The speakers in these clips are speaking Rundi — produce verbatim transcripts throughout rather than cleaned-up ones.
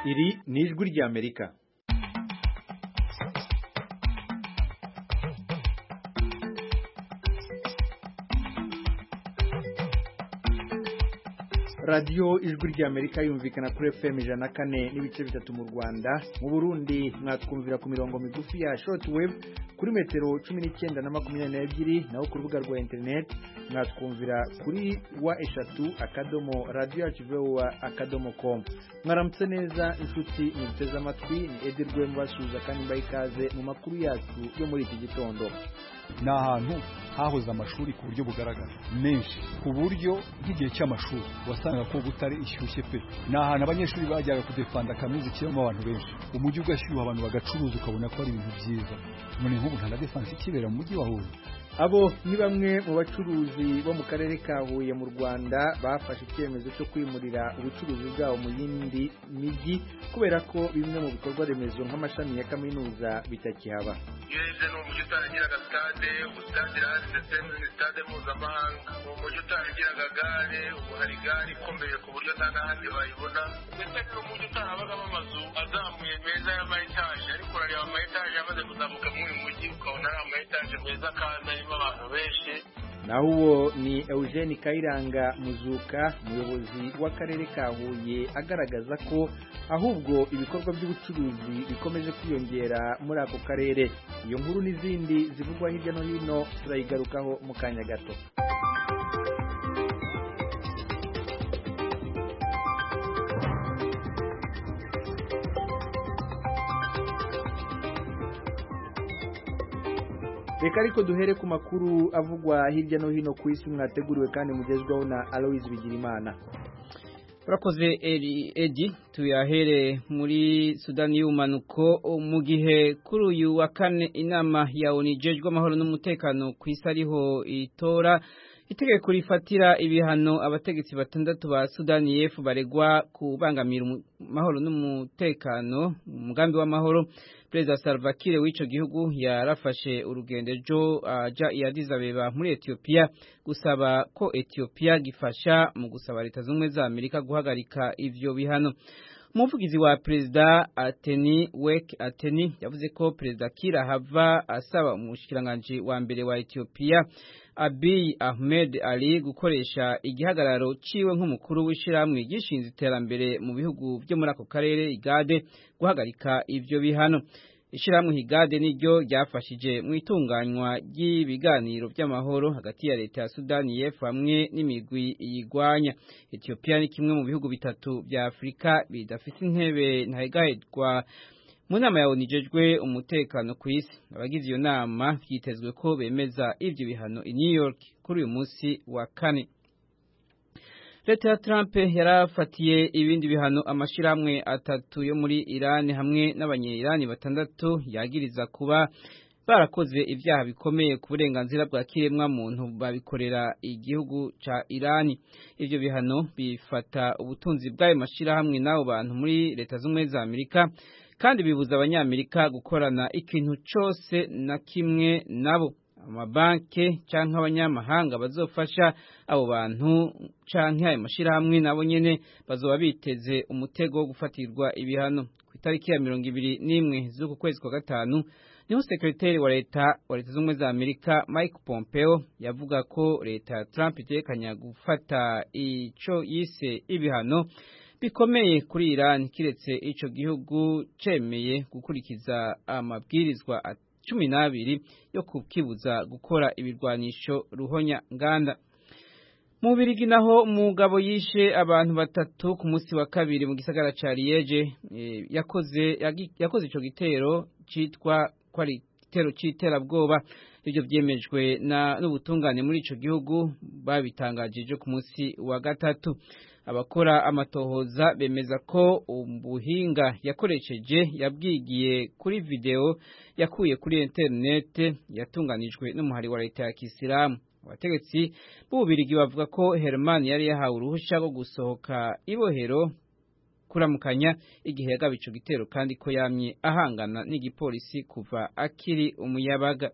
Iri ni ijwi ry'Amerika. Radio ijwi ry'Amerika yumvikana kuri F M ijana na kane n'ibice bitatu mu Rwanda, mu Burundi mwatwumvira ku mirongo migufi ya shortwave kuri metero cumi n'icyenda na makumyabiri n'ebyiri, naho ku rubuga rwa internet mwatwumvira kuri wa eshatu akadomo radio yacu voa akadomo com. Mwaramutse neza inshuti muteze amatwi, ni Edirwe mbasuza kandi mbayikaze mu makuru yacu yo muri iki gitondo. Ni ahantu hahoze amashuri ku buryo bugaragara menshi, ku buryo nk'igihe cy'amashuri wasanga ko butari ishyushye pe. Ni ahantu abanyeshuri bajyaga kudefanda kamizi kirimo abantu benshi, umujyi ugashyuha abantu bagacuruza ukabona ko ari ibintu byiza. None nk'ubu nta na defense ikibera mu mujyi wa Huye. Abo ni bamwe mu bacuruzi bo mu karere ka Huye mu Rwanda bafashe icyemezo cyo kwimurira ubucuruzi bwabo mu yindi mijyi kubera ko bimwe mu bikorwa remezo nk'amashami ya kaminuza bitakihaba. Yeze no mujyi utaragira stade, stade rari ndetse ni stade mpuzamahanga. Mu mujyi utaragira gare, ubu hari gare ikomeye ku buryo nta n'ahandi bayibona. Ndetse no mujyi utarabagamo amazu azamuye meza y'amayetaje, ariko urareba amayetaje yamaze kuzamuka mu mujyi ukabona ari amayetaje meza kandi arimo abantu benshi. Naho uwo ni Eugene Kayiranga Muzuka, umuyobozi w'akarere ka Huye, agaragaza ko ahubwo ibikorwa by'ubucuruzi bikomeje kwiyongera muri ako karere. Iyo nkuru n'izindi zivugwa hirya no hino turayigarukaho mu kanya gato. Reka ariko duhere ku makuru avugwa hirya no hino ku isi mwateguriwe kandi mugezwaho na Aloise Bigirimana. Urakoze Edi, tuyahere muri Sudani y'umanuko mu gihe kuri uyu wa kane inama ya O N U ijejwe amahoro n'umutekano ku isi ariho itora itegeko rifatira ibihano abategetsi batandatu ba Sudani y'Epfo baregwa kubangamira amahoro n'umutekano. Umugambi w'amahoro, Perezida Salva Kiir w'ico gihugu yarafashe urugendo ejo aja i Addis Abeba muri Ethiopia gusaba ko Ethiopia gifasha mu gusaba leta z'ubumwe za Amerika guhagarika ivyo bihano. Umuvugizi wa Perezida Ateni Wek Ateni yavuze ko Perezida Kiir hava asaba umushikiranganje wa mbere wa Ethiopia Abiy Ahmed Ali gukoresha igihagararo ciwe nk'umukuru w'ishiramwe gishinze iterambere mu bihugu byo muri ako karere igade guhagarika ivyo bihano. Ishiramwe igade niryo ryafashije mu itunganywa ry'ibiganiro by'amahoro hagati ya leta ya Sudani y'Epfo hamwe n'imigwi yigwanya. Ethiopia ni kimwe mu bihugu bitatu bya Afrika bidafite intebe ntahegahezwa mu nama ya O N U ijejwe umutekano ku isi. Abagize iyo nama byitezwe ko bemeza ivyo bihano i New York kuri uyu munsi wa kane. Leta ya Trump yarafatiye ibindi bihano amashiramwe atatu yo muri Iran hamwe n'abanye-Iran batandatu yagiriza kuba barakoze ibyaha bikomeye ku burenganzira bwa kiremwa muntu babikorera igihugu ca Iran. Ivyo bihano bifata ubutunzi bw'ayo mashirahamwe n'abo bantu muri leta z'ubumwe za Amerika kandi bibuza abanyamerika gukorana ikintu cyose na kimwe nabo. Amabanke canke abanyamahanga bazofasha abo bantu canke ayo mashirahamwe nabo nyene bazoba biteze umutego wo gufatirwa ibihano. Ku itariki ya mirongo ibiri n'imwe z'uku kwezi kwa gatanu niho sekretari wa leta wa leta z'ubumwe za Amerika Mike Pompeo yavuga ko leta ya Trump itekanya gufata ico yise ibihano bikomeye kuri Iran kiretse ico gihugu cemeye gukurikiza amabwirizwa cumi n'abiri yo kukibuza gukora ibirwanisho ruhonya nganda. Mu Bubiligi naho umugabo yishe abantu batatu ku munsi wa kabiri mu gisagara ca Liege, e, yakoze yakoze ico gitero citwa kwari gitero c'iterabwoba. Ivyo vyemejwe na n'ubutungane muri ico gihugu babitangajije ku munsi wa gatatu. Abakora amatohoza bemeza ko ubuhinga yakoresheje yabwigiye kuri video yakuye kuri internet yatunganijwe n'umuhari wa leta ya Kisilamu. Abategetsi b'Ububiligi bavuga ko Herman yari yahawe uruhusha rwo gusohoka ibohero kuramukanya igihe yagaba ico gitero kandi ko yamye ahangana n'igipolisi kuva akiri umuyabaga.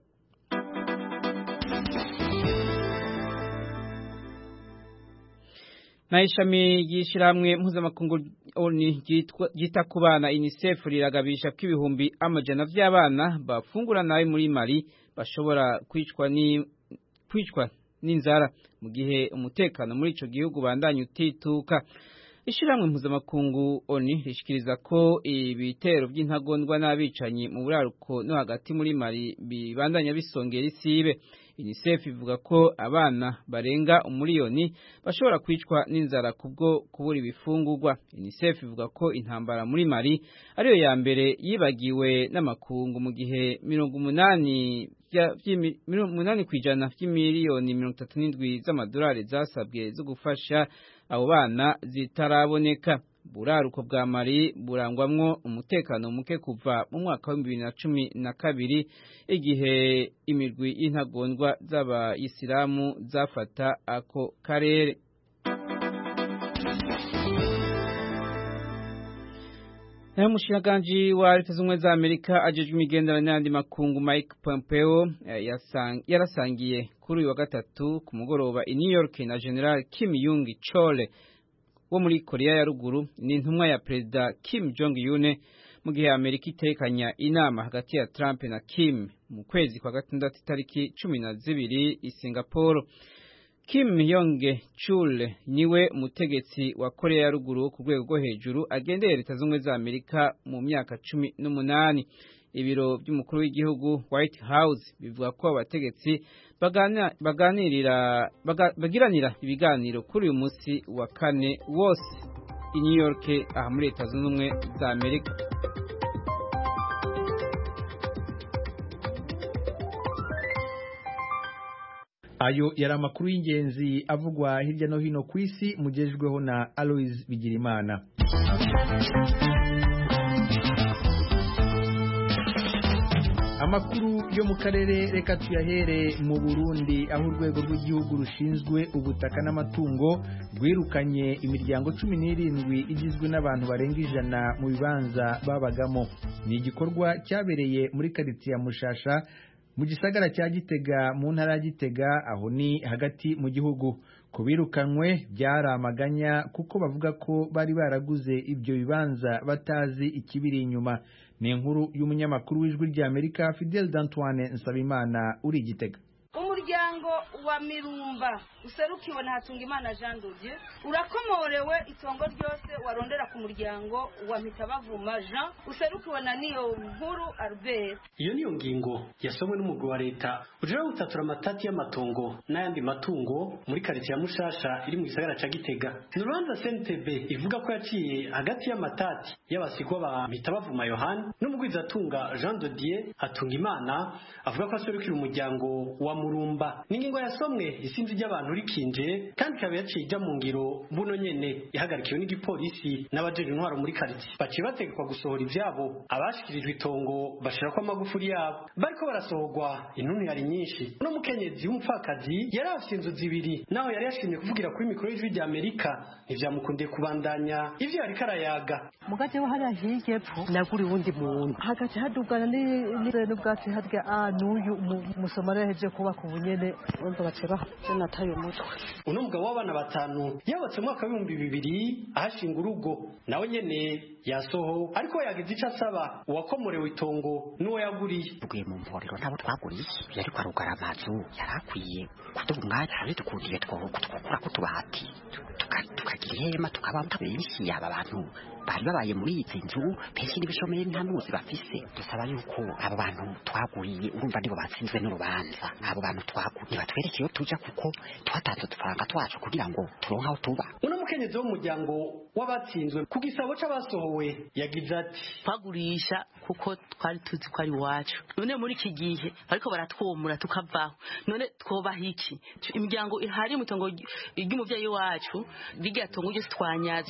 na ishami ry'ishyirahamwe mpuzamakungu ryita ku bana UNICEF riragabisha ko ibihumbi amajana by'abana bafungura nabi muri Mali bashobora kwicwa ni kwicwa n'inzara mu gihe umutekano muri ico gihugu bandanye utituka. Ishyirahamwe mpuzamakungu O N U rishikiriza ko ibitero by'intagondwa n'abicanyi mu buraruko no hagati muri Mali bibandanya bisongera isibe. UNICEF ivuga ko abana barenga umuriyoni bashobora kwicwa n'inzara kubwo kubura ibifungurwa. UNICEF ivuga ko intambara muri Mali ariyo ya mbere yibagiwe n'amakungu mu gihe mirongo umunani umunani kwijana by'imiliyoni mirongo itatu n'indwi z'amadolari zasabwe zo gufasha abo bana zitaraboneka. Buraruko bwa Mali burangwamwo umutekano muke kuva mu mwaka wa bibiri na cumi na kabiri igihe imirwi y'intagondwa z'abayisilamu zafata ako karere. Na mushikiranganji wa Leta Zunze za Amerika ajejwe imigenderanire n'andi makungu Mike Pompeo yasang, yarasangiye kuri uyu wa gatatu ku mugoroba i New York na General Kim Young Chol wo muri Korea ya Ruguru n'intumwa ya Perezida Kim Jong Un mu gihe Amerika itekanya inama hagati ya Trump na Kim mu kwezi kwa gatandatu tariki cumi na zibiri i Singapore. Kim Yong Chul niwe umutegetsi wa Korea ya Ruguru ku rwego rwo hejuru agendeye Leta Zunze za Amerika mu myaka cumi n'umunani. Ibiro by'umukuru w'igihugu White House bivuga ko abategetsi baganirira bagiranira ibiganiro kuri uyu munsi wa kane wose i New York aha muri Leta Zunze Ubumwe za Amerika. Ayo yari amakuru y'ingenzi avugwa hirya no hino ku isi mugejweho na Aloise Bigirimana. Amakuru yo mu karere reka tuyahere mu Burundi aho urwego rw'igihugu rushinzwe ubutaka n'amatungo rwirukanye imiryango cumi n'irindwi igizwe n'abantu barenga ijana mu bibanza babagamo. Ni igikorwa cyabereye muri quartier ya Mushasha mu gisagara cya Gitega mu ntara ya Gitega aho ni hagati mu gihugu. Kubirukanwe byaramaganya kuko bavuga ko bari baraguze ibyo bibanza batazi ikibiri inyuma. Ni inkuru y'umunyamakuru w'ijwi rya Amerika Fidel d'Antoine Nsabimana uri Gitega. Umuryango wa Mirumba userukiwe na Hatungimana Jean de Dieu urakomorewe itongo ryose warondera ku muryango wa Mitabavuma Jean userukiwe na niyo nkuru Albert. Iyo niyo ngingo yasomwe n'umugwi wa leta ujira gutatura amatati y'amatongo n'ayandi matungo muri quartier ya Mushasha iri mu gisagara ca Gitega. Nuranza C N T B ivuga ko yaciye hagati y'amatati y'abasigwa ba Mitabavuma Yohani n'umugwizatunga Jean de Dieu Hatungimana avuga ko aserukira umuryango wa Murumba. Ningingo yasomwe isinzi ry'abantu rikinje kandi kabe yaciye ijya mu ngiro buno nyene ihagarikiwe n'igipolisi n'abajeje intwaro muri quartier. Baciye bategekwa gusohora ivyabo abashikirijwe itongo bashira ko amagufuri yabo bariko barasohorwa intuntu yari nyinshi. Uno mukenyezi w'umupfakazi yari afite inzu zibiri naho yari yashimye kuvugira kuri mikoro y'ijwi rya Amerika ivyamukundiye kubandanya ivyo yari karayaga. Mugaje wa hariya hirya epfo naguri wundi muntu hagace hadugana n'ubwatsi harya a n'uyu musomara yaheje kuba ku bunyene urumva baceba nataye umutwe. Uno mugabo w'abana batanu yabatse mu mwaka w'ibihumbi bibiri ahashinga urugo nawe nyene yasoho ariko yagize ico asaba uwakomorewe itongo n'uwo yaguriye. Tugiye mu mporero ntabo twaguriye yari kwarugara amazu yarakwiye kuduha umwanya hari dukundiye twokura ko tubahati tukagira ihema tukaba benshi aba bantu bari babaye muri iyi nzu benshi n'ibishomeri nta muzi bafise. Dusaba yuko abo bantu twaguriye urumva nibo batsinzwe n'urubanza. Abo bantu twaguriye batwereke iyo tuja kuko twatanze udufaranga twacu kugira ngo turonke aho tuba. Uno mukenyezi w'umuryango w'abatsinzwe ku gisabo c'abasohowe yagize ati twagurisha kuko twari tuzi ko ari wacu none muri iki gihe ariko baratwomura tukavaho none twobaha iki imiryango ihari mutongo ry'umuvyeyi wacu rigatongo ryose twanyazwe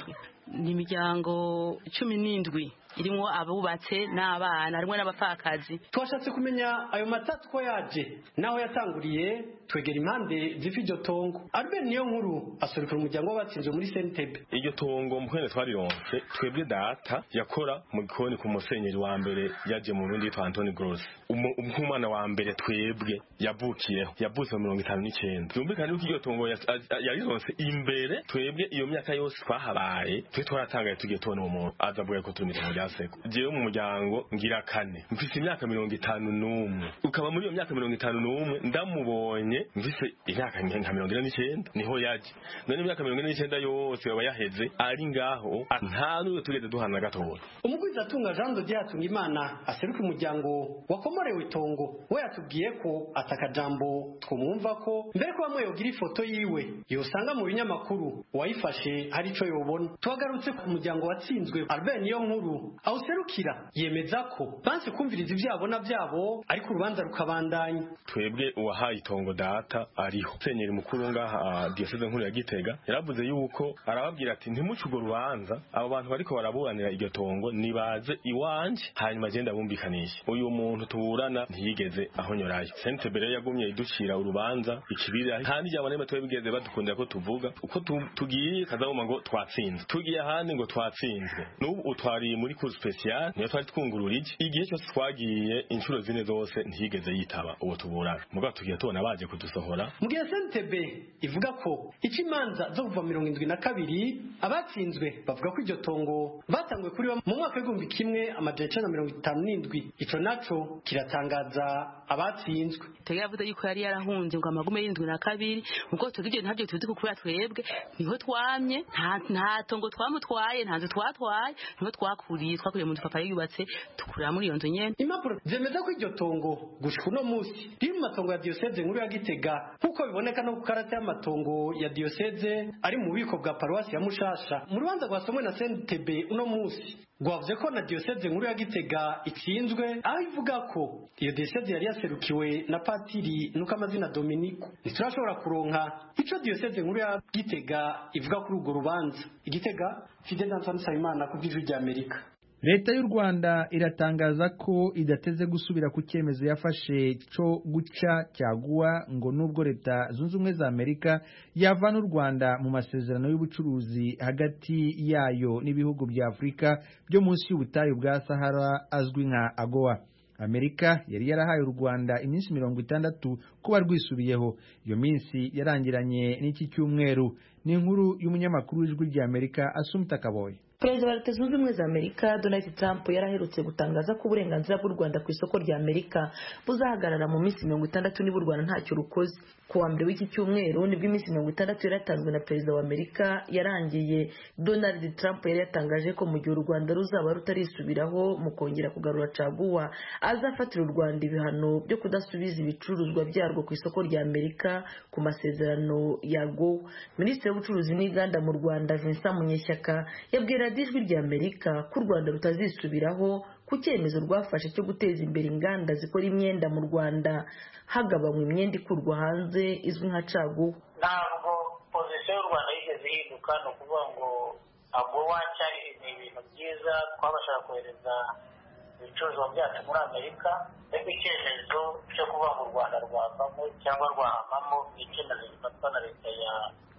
ni imiryango cumi n'indwi irimo abubatse n'abana harimo n'abapfakazi. Twashatse kumenya ayo matatu ko yaje naho yatanguriye twegera impande z'iryo tongo. Albert niyo nkuru asoreka umuryango w'abatsinze muri Sentebe. Iryo tongo mukwene twarironse twebwe data yakora mu gikoni ku musenyeri wa mbere yaje mu Burundi yitwa Anthony Gross. Umwana wa mbere twebwe yavukiyeho yavutse mu mirongo itanu n'icyenda. Byumvikana ko iryo tongo yarironse imbere twebwe iyo myaka yose twahabaye twe twaratangaye tugiye tubona umuntu azavuga ko turi mu Seko. Jewe mu muryango ngira kane mfise imyaka mirongo itanu n'umwe ukaba muri iyo myaka mirongo itanu n'umwe ndamubonye mfise imyaka nka mirongo ine n'icyenda niho yaje none imyaka mirongo ine n'icyenda yose baba yaheze ari ngaho nta n'uwo tugeze duhana gatoya. Umugwiza atunga Jean de Dieu atunga Imana aseruka umuryango wakomorewe itongo we yatubwiye ko atakajambo twumva ko mbere ko bamwe yogira ifoto yiwe yosanga mu binyamakuru wayifashe hari ico yobona. Twagarutse ku muryango watsinzwe Albert niyo nkuru aho serukira yemeza ko banse kumviriza ibyabona byabo ariko urubanza rukabandanya. Twebwe uwahaye itongo data ariho senyeri mukuru ngaha diocese nkuru ya Gitega yaravuze yuko arababwira ati ntimuce urwo rubanza abo bantu bariko baraburanira iryo tongo nibaze iwanje hanyuma agenda bumvikanisha. Uyu muntu tuburana ntiyigeze ahonyorayo. Sentebe rero yagumye iducira urubanza ikibira kandi ryabone twebwe bigeze badukundira ko tuvuga uko tugiye kazaboma ngo twatsinze tugiye ahandi ngo twatsinzwe n'ubu utwari muri cour special niyo twari twungururije igihe cyose twagiye inshuro zine zose ntiyigeze yitaba uwo tuburana mugabo tugiye tubona baje kudusohora. Mu gihe Sentebe ivuga ko ikimanza zo kuva mirongo indwi na kabiri abatsinzwe bavuga ko iryo tongo batangwe kuri mu mwaka w'igihumbi kimwe amajana icenda na mirongo itanu n'indwi ico naco kiratangaza abatsinzwe. Tegera yavuze yuko yari yarahunze ngo amagume y'indwi na kabiri muko tugije ntabyo tuzi ko kuri twebwe niho twamye nta nta tongo twamutwaye nta twatwaye niho twakuriye twakuriye mu papa yubatse tukurira muri iyo nzu nyene. Impapuro zemeza ko iryo tongo gushika uno musi riri mu matongo ya diocese nkuru ya Gitega kuko biboneka no ku karata y'amatongo ya diocese ari mu bubiko bwa paruwasi ya Mushasha. Mu rubanza rwasomwe na Sentebe uno musi gwavuze ko na diocese nkuru ya Gitega itsinzwe aho ivuga ko iyo diocese yari yaserukiwe na patiri nuko amazina Dominico. Ntiturashobora kuronka ico diocese nkuru ya Gitega ivuga kuri urwo rubanza. Igitega Fidel Antoine Sayimana ku bw'ijwi rya Amerika. Leta y'u Rwanda iratangaza ko idateze gusubira ku cyemezo yafashe cyo guca cyaguwa ngo nubwo Leta zunze ubumwe za Amerika yavana u Rwanda mu masezerano y'ubucuruzi hagati yayo n'ibihugu bya Afrika byo munsi y'ubutayu bwa Sahara azwi nka AGOA. Amerika yari yarahaye u Rwanda iminsi mirongo itandatu kuba rwisubiyeho. Iyo minsi yarangiranye n'iki cyumweru. Ni inkuru y'umunyamakuru w'ijwi rya Amerika Assumpta Kaboye. Perezida wa Leta Zunze Ubumwe za Amerika Donald Trump yaraherutse gutangaza ko uburenganzira bw'u Rwanda ku isoko rya Amerika buzahagarara mu minsi mirongo itandatu niba u Rwanda ntacyo rukoze. Ku wa mbere w'iki cyumweru nibwo iminsi mirongo itandatu yaratanzwe na Perezida wa Amerika yarangiye. Donald Trump yari yatangaje ko mu gihe u Rwanda ruzaba rutarisubiraho mu kongera kugarura caguwa azafatira u Rwanda ibihano byo kudasubiza ibicuruzwa byarwo ku isoko rya Amerika ku masezerano ya AGOA. Minisitiri w'ubucuruzi n'inganda mu Rwanda Vincent Munyeshyaka yabwira ijwi rya Amerika ko u Rwanda rutazisubiraho ku cyemezo rwafashe cyo guteza imbere inganda zikora imyenda mu Rwanda hagabanywa imyenda ikurwa hanze izwi nka caguwa. Ntabwo pozisiyo y'u Rwanda yigeze ihinduka, ni ukuvuga ngo AGOA cyari ibintu byiza twabashaka kohereza ibicuruzwa byacu muri Amerika, ariko icyemezo cyo kuvuga ngo u Rwanda rwavamo cyangwa rwahamamo ni icyemezo gifatwa na leta ya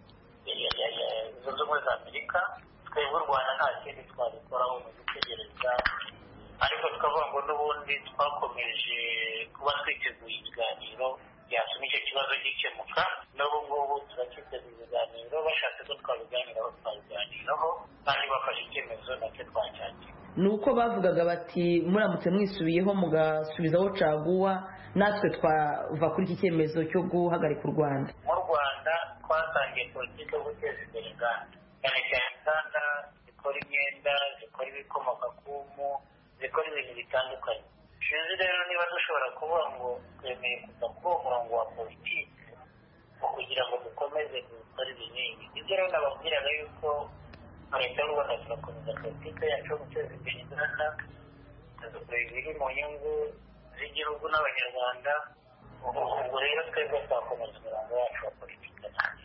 zunze ubumwe za Amerika. Twebwe u Rwanda nta kindi twabikoraho mu gutegereza, ariko tukavuga ngo n'ubundi twakomeje kuba twiteguye ibiganiro byatuma icyo kibazo gikemuka. n'ubu ngubu turacyiteguye ibiganiro, bashatse ko twabiganiraho twabiganiraho, kandi bafashe icyemezo nacyo twacyakira. Ni uko bavugaga bati muramutse mwisubiyeho mugasubizaho caguwa natwe twava kuri iki cyemezo cyo guhagarika u Rwanda. Mu Rwanda twatangiye politiki yo guteza imbere inganda, cyane cyane inganda zikora imyenda, zikora ibikomoka ku mpu, zikora ibintu bitandukanye. Sinzi rero niba dushobora kuvuga ngo twemeye kuva kuri uwo murongo wa politiki kugira ngo dukomeze gukora ibinini. Ibyo rero nababwiraga yuko leta y'u Rwanda turakomeza politiki yacu yo guteza imbere inganda, tugakora ibiri mu nyungu z'igihugu n'abanyarwanda. Ubwo rero twebwe twakomeza umurongo wacu wa politiki.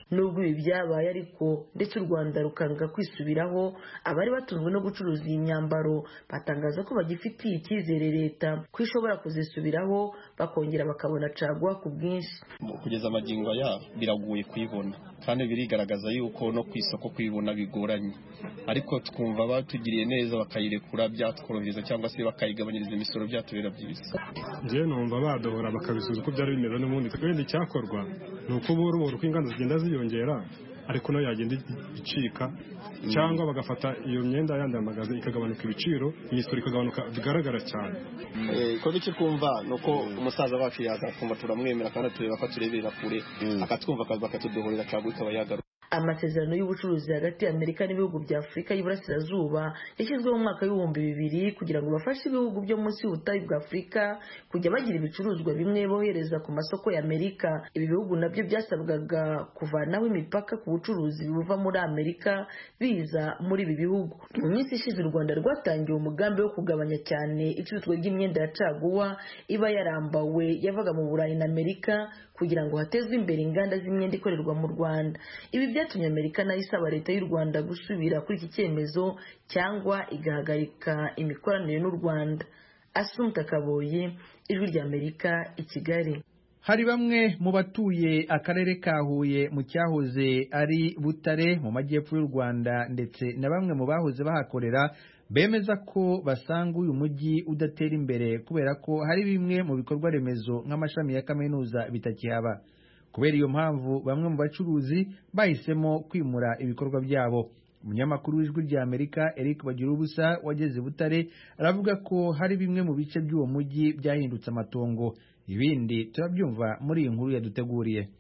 nubwo ibi byabaye ariko ndetse u Rwanda rukanga kwisubiraho abari batunzwe no gucuruza iyi myambaro batangaza ko bagifitiye icyizere leta ko ishobora kuzisubiraho bakongera bakabona caguwa ku bwinshi. Kugeza amagingo ya biraguye kuyibona kandi birigaragaza yuko no ku isoko kuyibona bigoranye, ariko twumva batugiriye neza bakayirekura byatworohereza cyangwa se bakayigabanyiriza imisoro byatubera byiza. Ngiye numva badohora bakabisubiza uko byari bimeze n'ubundi kandi cyakorwa ni uko buru buru inganda zigenda ziyongera ariko no yagenda icika cyangwa bagafata iyo myenda yandamagaza ikagabanuka ibiciro imisoro ikagabanuka bigaragara cyane. Eh ko bice twumva nuko umusaza wacu yagakumva turamwemera kandi tureba ko turebera kure akatwumva bakatudohorera cyangwa ikaba yagaruka. Amasezerano y'ubucuruzi hagati ya Amerika n'ibihugu bya Afurika y'Iburasirazuba yashyizweho mu mwaka w'ibihumbi bibiri kugira ngo bafashe ibihugu byo munsi y'ubutayu bwa Afurika kujya bagira ibicuruzwa bimwe bohereza ku masoko ya Amerika. Ibi bihugu nabyo byasabwaga kuvanaho imipaka ku bucuruzi buva muri Amerika biza muri ibi bihugu. Mu minsi ishize u Rwanda rwatangiye umugambi wo kugabanya cyane icuruzwa ry'imyenda ya caguwa iba yarambawe yavaga mu Burayi na Amerika kugira ngo hatezwe imbere inganda z'imyenda ikorerwa mu Rwanda. Ibi byatumye Amerika nayo isaba leta y'u Rwanda gusubira kuri iki cyemezo cyangwa igahagarika imikoranire n'u Rwanda. Asumta Kaboye, Ijwi rya Amerika, i Kigali. Hari bamwe mu batuye akarere ka Huye mu cyahoze ari Butare mu majyepfo y'u Rwanda ndetse na bamwe mu bahoze bahakorera bemeza ko basanga uyu mujyi udatera imbere kubera ko hari bimwe mu bikorwa remezo nk'amashami ya kaminuza bitakihaba. Kubera iyo mpamvu bamwe mu bacuruzi bahisemo kwimura ibikorwa byabo. Umunyamakuru w'Ijwi rya Amerika Eric Bagirubusa wageze Butare aravuga ko hari bimwe mu bice by'uwo mujyi byahindutse amatongo. Ibindi turabyumva muri iyi nkuru yaduteguriye.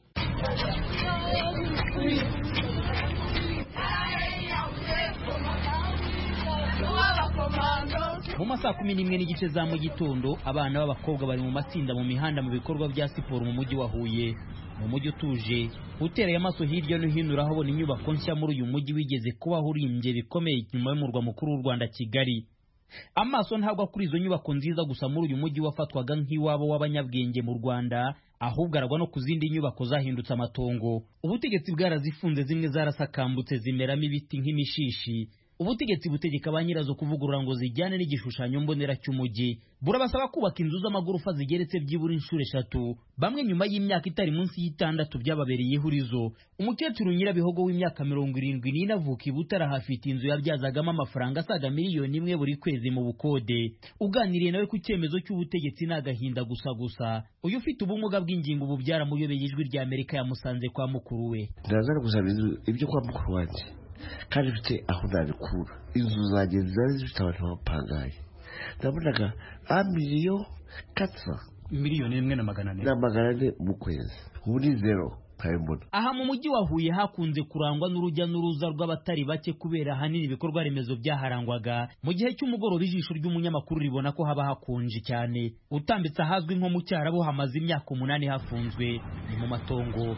Mu masaa kumi n'imwe n'igice za mu gitondo abana b'abakobwa bari mu matsinda mu mihanda mu bikorwa bya siporo mu mujyi wa Huye. Mu mujyi utuje utereye amaso hirya no hino urahabona inyubako nshya muri uyu mujyi wigeze kubaho urimbye bikomeye nyuma y'umurwa mukuru w'u Rwanda Kigali. Amaso ntabwo kuri izo nyubako nziza gusa muri uyu mujyi wafatwaga nk'iwabo w'abanyabwenge mu Rwanda, ahubwo aragwa no ku zindi nyubako zahindutse amatongo. Ubutegetsi bwarazifunze, zimwe zarasakambutse zimeramo ibiti nk'imishishi. Ubutegetsi butegeka ba nyirazo kuvugurura ngo zijyane n'igishushanyo mbonera cy'umujyi. Burabasaba kubaka inzu z'amagorofa zigeretse byibura inshuro eshatu. Bamwe nyuma y'imyaka itari munsi y'itandatu byababereye ihurizo. Umukecuru Nyirabihogo w'imyaka mirongo irindwi n'ine avuka i Butare hafite inzu yabyazagamo amafaranga asaga miliyoni imwe buri kwezi mu bukode. Uganiriye nawe ku cyemezo cy'ubutegetsi n'agahinda gusa gusa. Uyu ufite ubumuga bw'ingingo ubu byaramuyobeye Ijwi rya Amerika yamusanze kwa mukuru we. Ndazana gusaba ibyo kwa mukuru wanjye. Kandi bite aho nabikura inzu zanjye zari zifite abantu bapangaye ndabonaga amiliyo katsa miliyoni imwe na magana ane na magana ane mu kwezi muri zero kayibona. Aha mu mujyi wa Huye hakunze kurangwa n'urujya n'uruza rw'abatari bake kubera ahanini ibikorwa remezo byaharangwaga. Mu gihe cy'umugoroba ijisho ry'umunyamakuru ribona ko haba hakonje cyane. Utambitse ahazwi nko mu Cyarabo hamaze imyaka umunani hafunzwe ni mu matongo.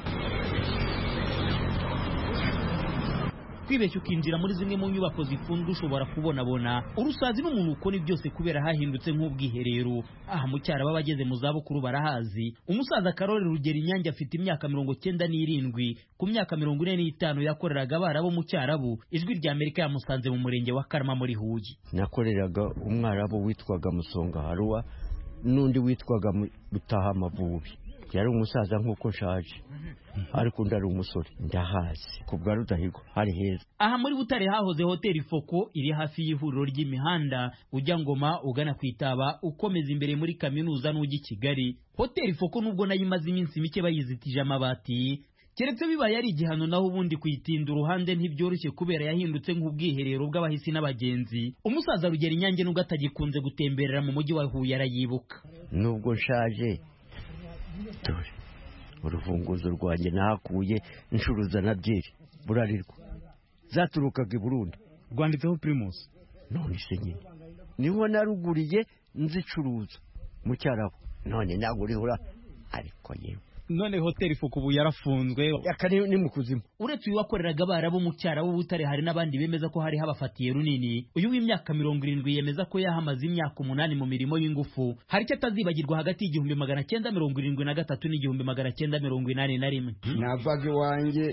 Kwibeshya ukinjira muri zimwe mu nyubako zifunzwe ushobora kubonabona urusazi n'umuntu ukora byose kubera hahindutse nk'ubwiherero. Aha mu Cyarabo abageze mu zabukuru barahazi. Umusaza Karoli Rugeri Inyange afite imyaka mirongo cyenda n'irindwi, ku myaka mirongo ine n'itanu yakoreraga abarabu mu Cyarabo. Ijwi rya Amerika yamusanze mu murenge wa Karama muri Huye. Nakoreraga umwarabu witwaga Musonga Harua n'undi witwaga Rutaha Mavubi. Yari umusaza nk'uko nshaje ariko ndari umusore ndahazi ku bwa Rudahigwa hari heza. Aha muri Butare hahoze hoteli Foko iri hafi y'ihuriro ry'imihanda ujya Ngoma ugana kwitaba ukomeza imbere muri kaminuza n'ujya Kigali. Hoteli Foko nubwo nayo imaze iminsi mike bayizitije amabati, keretse bibaye ari igihano naho ubundi kuyitinda uruhande ntibyoroshye kubera yahindutse nk'ubwiherero bw'abahisi n'abagenzi. Umusaza Rugeri Inyange nubwo atagikunze gutemberera mu mujyi wa Huye arayibuka. Nubwo nshaje dore urufunguzo rwanjye nahakuye inshuruza na byeri burarirwa zaturukaga i Burundi rwanditseho Primus. None se nyine niho naruguriye nzicuruza mu Cyarabo none nagurihura ariko yewe none hoteli Fukubu yarafunzwe yakari ni mu kuzimu. Uretse uyu wakoreraga abarabu mu cyara w'Ubutare hari n'abandi bemeza ko hari habafatiye runini. Uyu w'imyaka mirongo irindwi yemeza ko yahamaze imyaka umunani mu mirimo y'ingufu. Hari icyo atazibagirwa hagati y'igihumbi magana cyenda mirongo irindwi na gatatu n'igihumbi magana cyenda mirongo inani na rimwe. Navaga iwanjye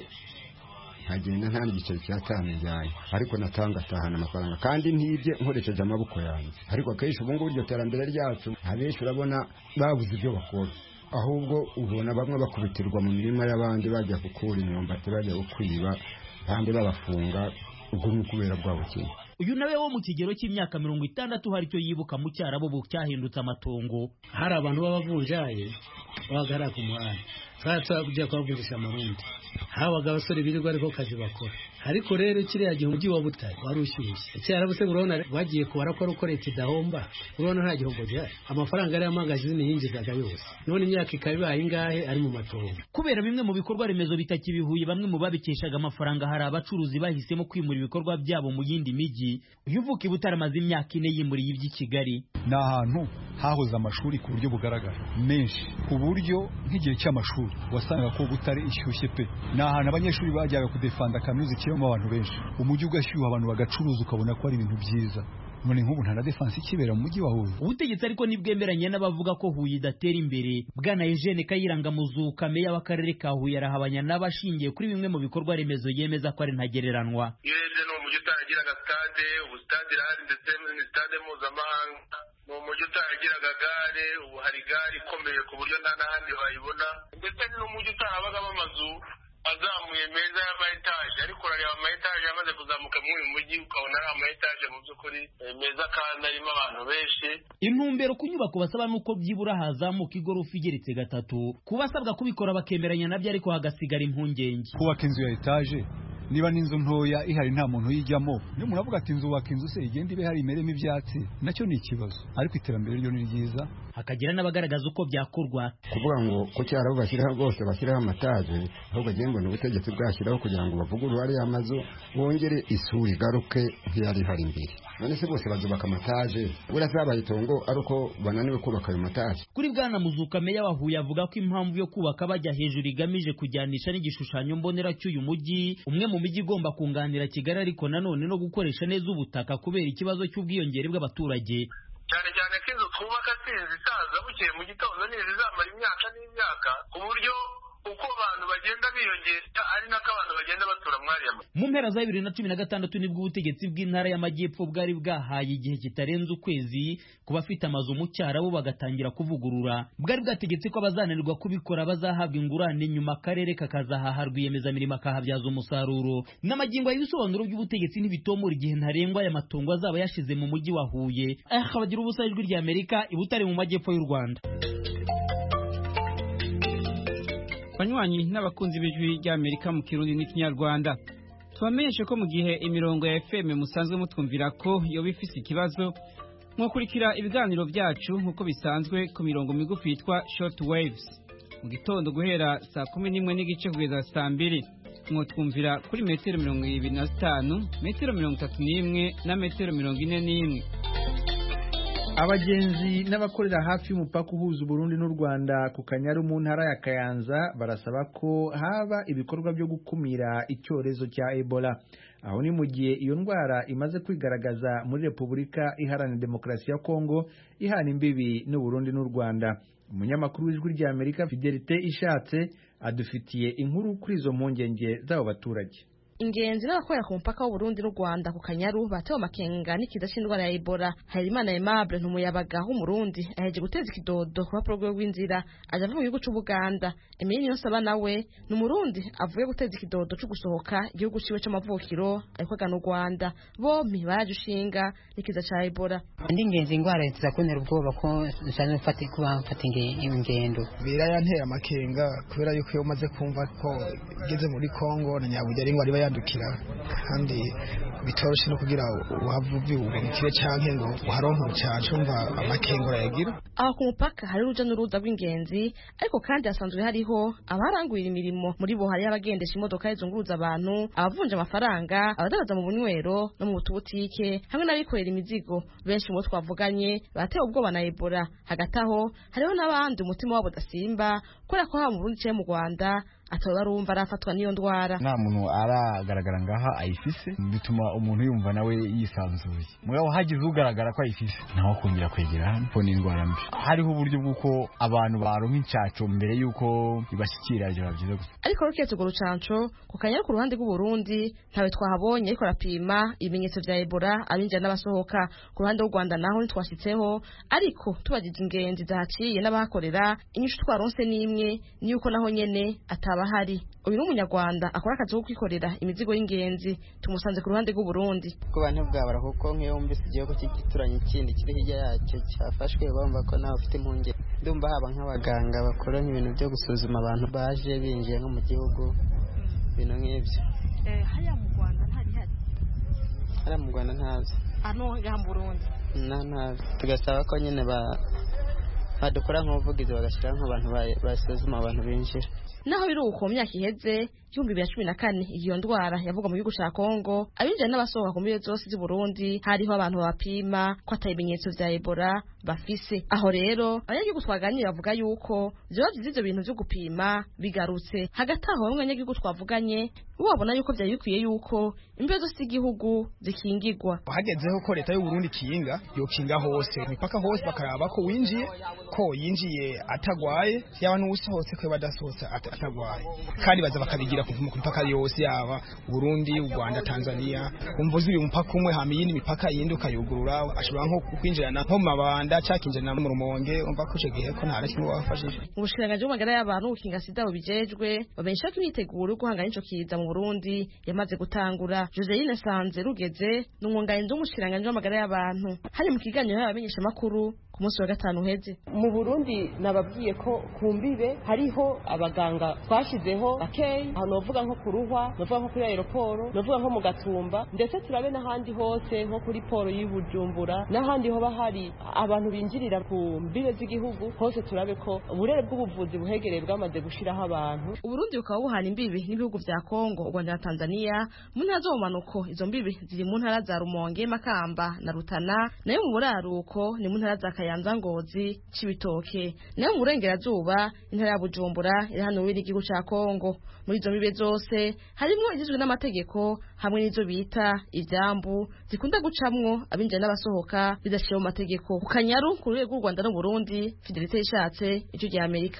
nkagenda nta n'igiceri cyatanu njyaye, ariko natanga atahana amafaranga kandi ntibye nkoresheje amaboko yanjye. Ariko akenshi ubu ngubu iryo terambere ryacu abenshi urabona babuze ibyo bakora, ahubwo ubona bamwe bakubitirwa mu mirima y'abandi bajya gukura imyumbati, bajya kwiba, kandi babafunga ubwo ni ukubera bwa bukene. Uyu nawe wo mu kigero cy'imyaka mirongo itandatu hari icyo yibuka mu cyarabo bu cyahindutse amatongo. Hari abantu b'abavunjaye bagara ku muhanda, twatsa kujya kwavunjisha amarundi, habaga abasore birirwa ariko kazi bakora. Ariko rero kiriya gihe umujyi wa Butare wari ushyushye, cyara buse urabona bagiye kubara ko rukore kidahomba, urabona nta gihombo gihari, amafaranga ari amagazine yinjizaga yose, none imyaka ikabibaye ingahe ari mu matongo. Kubera bimwe mu bikorwa remezo bitakibihuye, bamwe mu babikeshaga amafaranga hari abacuruzi bahisemo kwimura ibikorwa byabo mu yindi miji. Uyu uvuka i Butare amaze imyaka ine yimuriye iby'i Kigali. Ni ahantu hahoze amashuri ku buryo bugaragara menshi, ku buryo nk'igihe cy'amashuri wasanga ko Butare ishyushye pe. Ni ahantu abanyeshuri bajyaga kudefanda kaminuza kirimo abantu benshi, umujyi ugashyuha, abantu bagacuruza, ukabona ko ari ibintu byiza. None nk'ubu nta na defense ikibera mu mujyi wa Huye. Ubutegetsi ariko nibwemeranye n'abavuga ko Huye idatera imbere. Bwana Eugene Kayiranga Muzuka, meya w'akarere ka Huye, arahabanya n'abashingiye kuri bimwe mu bikorwa remezo yemeza ko ari ntagereranwa. Yeje no umujyi utagiraga stade, ubu stade irahari ndetse ni stade mpuzamahanga. Ni umujyi utagiraga gare, ubu hari gare ikomeye ku buryo nta n'ahandi wayibona. Ndetse ni n'umujyi utahabagamo amazu azamuye meza y'ama etaje, ariko urareba ama etaje yamaze kuzamuka muri uyu mujyi ukabona ari ama etaje mu by'ukuri meza kandi arimo abantu benshi. Intumbero ku nyubako basaba nuko byibura hazamuka igorofa igeretse gatatu, kubasabwa kubikora bakemeranya nabyo, ariko hagasigara impungenge. Kubaka inzu ya etaje niba n'inzu ntoya ihari nta muntu yijyamo, niyo umuntu avuga ati inzu waka inzu se igenda ibe hari imeremo ibyatsi, nacyo ni ikibazo. Ariko iterambere ryo ni ryiza. Hakagira n'abagaragaza uko byakorwa, kuvuga ngo ko cyarabo bashyiraho rwose bashyiraho amataje, ahubwo agiye mbona ubutegetsi bwashyiraho kugira ngo bavugurure ariya mazu, bongere isuri igaruke nk'iyari hari imbere. None se bose bazubaka amataje, burazabaye itongo ari uko bananiwe kubaka ayo mataje. Kuri Bwana Muzuka, meya wa Huye, avuga ko impamvu yo kubaka bajya hejuru igamije kujyanisha n'igishushanyo mbonera cy'uyu mujyi, umwe mu mijyi igomba kunganira Kigali, ariko nanone no gukoresha neza ubutaka kubera ikibazo cy'ubwiyongere bw'abaturage. Cyane cyane ko inzu twubaka sinzi isaza bukeye mu gitondo ntizizamara imyaka n'imyaka, ku buryo uko abantu bagenda biyongera ari nako abantu bagenda batura mwariya. Mu mpera za bibiri na cumi na gatandatu nibwo ubutegetsi bw'intara y'Amajyepfo bwari bwahaye igihe kitarenze ukwezi ku bafite amazu mu cyarabo bagatangira kuvugurura. Bwari bwategetse ko abazananirwa kubikora bazahabwa ingurane, nyuma akarere kakazahaha rwiyemezamirimo akahabyaza umusaruro. N'amagingo y'ibisobanuro by'ubutegetsi ntibitomora igihe ntarengwa aya matongo azaba yashize mu mujyi wa Huye. Ah, bagira ubusa ijwi rya Amerika i Butare mu Majyepfo y'u Rwanda. Banywanyi n'abakunzi b'ijwi rya Amerika mu Kirundi n'Ikinyarwanda, tubamenyeshe ko mu gihe imirongo ya F M musanzwe mutwumvira ko yoba ifise ikibazo, mwokurikira ibiganiro byacu nk'uko bisanzwe ku mirongo migufi yitwa short waves. Mu gitondo guhera saa kumi n'imwe n'igice kugeza saa mbiri mwotwumvira kuri metero mirongo ibiri na zitanu, metero mirongo itatu n'imwe na metero mirongo ine n'imwe. Abagenzi n'abakorera hafi y'umupaka uhuza Burundi n'u Rwanda ku Kanyaru mu ntara ya Kayanza barasaba ko haba ibikorwa byo gukumira icyorezo cya Ebola. Aho ni mu gihe iyo ndwara imaze kwigaragaza muri Repubulika Iharanira Demokarasi ya Kongo ihana imbibi n'u Burundi n'u Rwanda. Umunyamakuru w'ijwi rya Amerika Fidelite Ishatse adufitiye inkuru kuri izo mpungenge z'abo baturage. Ingenzi n'abakorera ku mupaka w'u Burundi n'u Rwanda ku Kanyaru batewe amakenga n'ikiza c'indwara ya Ebola. Harimana Aimable ntumuyabaga w'umurundi aheje guteza ikidodo ku rupapuro rw'inzira aja mu gihugu c'u Buganda. Emile Niyonsaba nawe ni umurundi avuye guteza ikidodo cyo gusohoka igihugu ciwe c'amavukiro ariko agana u Rwanda. Bompi baraje ushinga n'ikiza ca Ebola. Ndi ingenzi ingwara iza kuntera ubwoba ko nsanzwe mfata kuba mfata ingendo. Birayantera amakenga kubera yuko iyo umaze kumva ko igeze muri Kongo na Nyabuye ari ingwara yandukira kandi bitoroshe no kugira uhavubi ubukire canke ngo uharonka cyane umva amakengo yagira. aho ku mupaka hari uruja n'uruza rw'ingenzi ariko kandi hasanzwe hariho abaranguye imirimo muri bo hari abagendesha imodoka zizunguruza abantu abavunja amafaranga abadaraza mu bunywero no mu butubutike hamwe n'abikorera imizigo benshi mu twavuganye batewe ubwoba na Ebola hagati aho hariho n'abandi umutima wabo dasimba kubera ko haba mu Burundi cyangwa mu Rwanda ataba barumva arafatwa n'iyo ndwara nta muntu aragaragara ngaha ayifise bituma umuntu yumva nawe yisanzuye mugabo hagize ugaragara ko ayifise naho kongera kwegera hano ko n'indwara mbi hariho uburyo bw'uko abantu baronka incaco mbere y'uko ibashikira ivyo bavyiza gusa ariko ruketse urwo rucanco ku Kanyaru ku ruhande rw'u Burundi ntawe twahabonye ariko arapima ibimenyetso vya Ebola abinjira n'abasohoka ku ruhande rw'u Rwanda naho ntitwashitseho ariko tubagije ingenzi zahaciye n'abahakorera inyishu twaronse n'imwe ni yuko naho nyene ata bahari uyu n'umunyarwanda akora akazi ko kwikorera imizigo y'ingenzi tumusanze ku ruhande rw'u Burundi ko bantu bwabara kuko nk'iyo wumvise igihugu cy'igituranye ikindi kiri hirya yacyo cyafashwe bumva ko nawe ufite impungenge ndumva haba nk'abaganga bakora nk'ibintu byo gusuzuma abantu baje binjiye nko mu gihugu ibintu nk'ibyo eh haya mu Rwanda ntari hari hariya mu Rwanda ntazi ano ngaha mu Burundi na ntazi tugasaba ko nyine ba badukora nk'ubuvugizi bagashyiraho nk'abantu basuzuma abantu binjira naho biri uko mu myaka iheze ibihumbi bibiri na cumi na kane iyo ndwara yavuga mu gihugu ca Kongo abinjira n'abasohoka ku mbibe zose z'u Burundi hariho abantu bapima ko ata ibimenyetso vya Ebola bafise aho rero abanyagihugu twaganiriye bavuga yuko vyoba vyiza ivyo bintu vyo gupima bigarutse hagati aho bamwe abanyagihugu twavuganye babona yuko vyari bikwiye yuko imbibe zose z'igihugu zikingirwa hagezeho ko leta y'u Burundi kinga yokinga hose imipaka hose bakaraba ko winjiye ko yinjiye atagwaye yaba n'usohotse ko badasohotse atagwaye kandi baza bakabigira ku mipaka yose yaba Burundi u Rwanda Tanzania umva ziri umupaka umwe hama yindi mipaka yindi ukayugurura ashobora nko kwinjirana nko mabanda cakinjirana mu Rumonge umva ko cegihe ko ntara kimwe wafashije ubushikiranganje bw'amagara y'abantu ukinga sida bubijejwe bamenyesha ko imyiteguro yo guhangana n'ico kiza mu Burundi yamaze gutangura Joseline Sanze rugeze n'umwunganizi w'umushikiranganje w'amagara y'abantu hari mu kiganiro y'abamenyesha makuru ku munsi wa gatanu heze mu Burundi nababwiye ko kumbibe hariho abaganga twashizeho bakey aho novuga nko kuruhwa novuga nko kuri aeroport novuga nko mu Gatumba ndetse turabe n'ahandi hose nko kuri poro y'Ibujumbura n'ahandi ho bahari abantu binjirira ku mbibe z'igihugu hose turabe ko uburere bw'ubuvuzi buhegereye bwamaze gushiraho abantu Uburundi bukaba buhana imbibi n'ibihugu vya Kongo u Rwanda na Tanzania mu ntara zo manuko izo mbibi ziri mu ntara za Rumonge Makamba na Rutana nayo mu buraruko ni mu ntara za Kayanza Ngozi Cibitoke nayo mu burengerazuba intara ya Bujumbura iri hano wiri igihugu ca Kongo muri izo mibe zose harimo igizwe n'amategeko hamwe n'izo bita ivyambu zikunda gucamwo abinjira n'abasohoka bidashiye mu mategeko ku Kanyaru ku rwego rw'u Rwanda no Burundi Fidelite Ishatse icyo gihe Amerika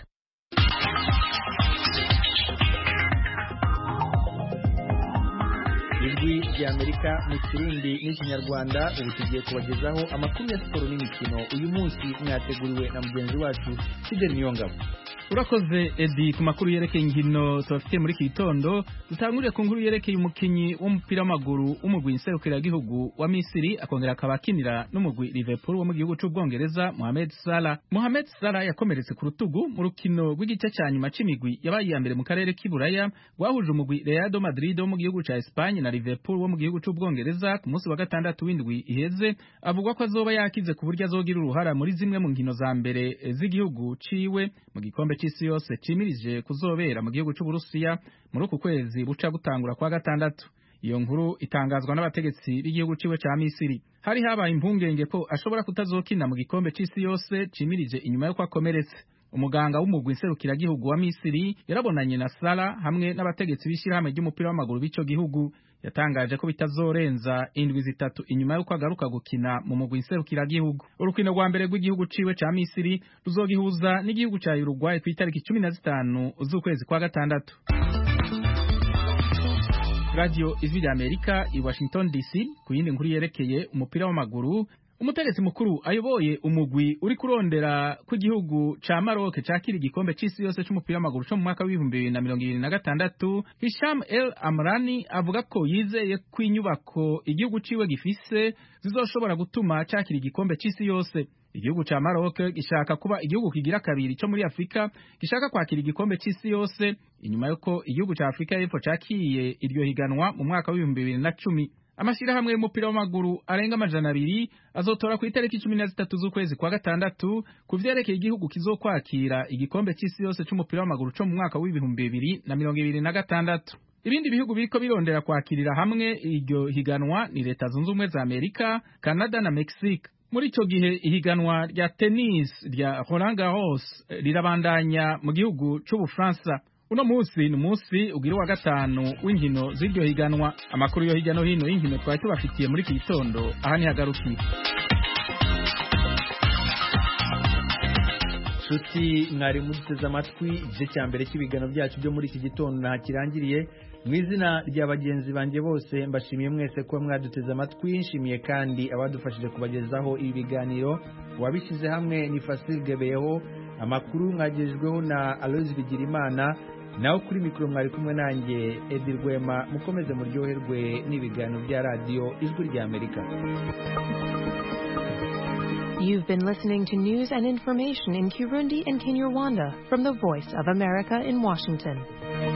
ijwi rya Amerika mu Kirundi n'ikinyarwanda ubu tugiye kubagezaho amakuru ya siporo n'imikino uyu munsi mwateguriwe na mugenzi wacu Fidel Niyongabo. Urakoze Edi ku makuru yerekeye inkino tubafitiye muri iki gitondo dutangurire ku nkuru yerekeye umukinyi w'umupira w'amaguru w'umugwi nserukiragihugu wa Misiri akongera akaba akinira n'umugwi Liverpool wo mu gihugu c'Ubwongereza Mohamed Salah. Mohamed Salah yakomeretse ku rutugu mu rukino rw'igice cya nyuma c'imigwi yabaye iya mbere mu karere k'Iburaya rwahuje umugwi Real Madrid wo mu gihugu ca Espagne na Liverpool wo mu gihugu c'Ubwongereza ku munsi wa gatandatu w'indwi iheze. Avugwa ko azoba yakize ku buryo azogira uruhara muri zimwe mu nkino za mbere z'igihugu ciwe mu gikombe c'isi yose cimirije kuzobera mu gihugu c'Uburusiya muri uku kwezi buca gutangura kwa gatandatu. Iyo nkuru itangazwa n'abategetsi b'igihugu ciwe ca Misiri. Hari habaye impungenge ko ashobora kutazokina mu gikombe c'isi yose cimirije inyuma yo kwakomeretse. Umuganga w'umugwi nserukiragihugu wa Misiri yarabonanye na Salah hamwe n'abategetsi b'ishirahamwe ry'umupira w'amaguru b'ico gihugu. Yatangaje ko bitazorenza indwi zitatu inyuma yuko agaruka gukina mu mugwi nserukiragihugu. Urukino rwa mbere rw'igihugu ciwe ca Misiri ruzogihuza n'igihugu ca Uruguay ku itariki cumi na zitanu z'ukwezi kwa gatandatu. Radio Ijwi rya Amerika i Washington D C ku yindi nkuru yerekeye umupira w'amaguru. Umutegetsi mukuru ayoboye umugwi uri kurondera ku gihugu ca Maroc cakira igikombe c'isi yose c'umupira w'amaguru co mu mwaka w'ibihumbi bibiri na mirongo ibiri na gatandatu Hisham El Amrani avuga ko yizeye ko inyubako igihugu ciwe gifise zizoshobora gutuma cakira igikombe c'isi yose. Igihugu ca Maroc gishaka kuba igihugu kigira kabiri cyo muri Afrika gishaka kwakira igikombe c'isi yose inyuma yuko igihugu ca Afrika y'Epfo cakiye iryo higanwa mu mwaka w'ibihumbi bibiri na cumi. Amashirahamwe y'umupira w'amaguru arenga amajana abiri azotora ku itariki cumi na zitatu z'ukwezi kwa gatandatu ku vyerekeye igihugu kizokwakira igikombe c'isi yose c'umupira w'amaguru co mu mwaka w'ibihumbi bibiri na mirongo ibiri na gatandatu. Ibindi bihugu biriko birondera kwakirira hamwe iryo higanwa ni Leta Zunze Ubumwe za Amerika, Canada na Mexique. Muri ico gihe ihiganwa rya tennis rya Roland Garros rirabandanya mu gihugu c'Ubufaransa. Uno musi ni musi ugira wa gatanu w'inkino z'iryo higanwa. Amakuru yo hirya no hino y'inkino twari tubafitiye muri iki gitondo aha ni hagarukiye. Shuti mwari muduteze amatwi igice cya mbere cy'ibigano byacu byo muri iki gitondo nta kirangiriye. Mu izina rya bagenzi banjye bose mbashimiye mwese ko mwaduteze amatwi, nshimiye kandi abadufashije kubagezaho ibi biganiro. Wabishyize hamwe ni Fasil Gebeho, amakuru mwagejweho na Aloys Bigirimana, naho kuri mikoro mwari kumwe nanjye Edi Rwema. Mukomeze muryoherwe n'ibiganiro bya radio Ijwi rya Amerika. You've been listening to news and information in Kirundi and Kinyarwanda from the Voice of America in Washington.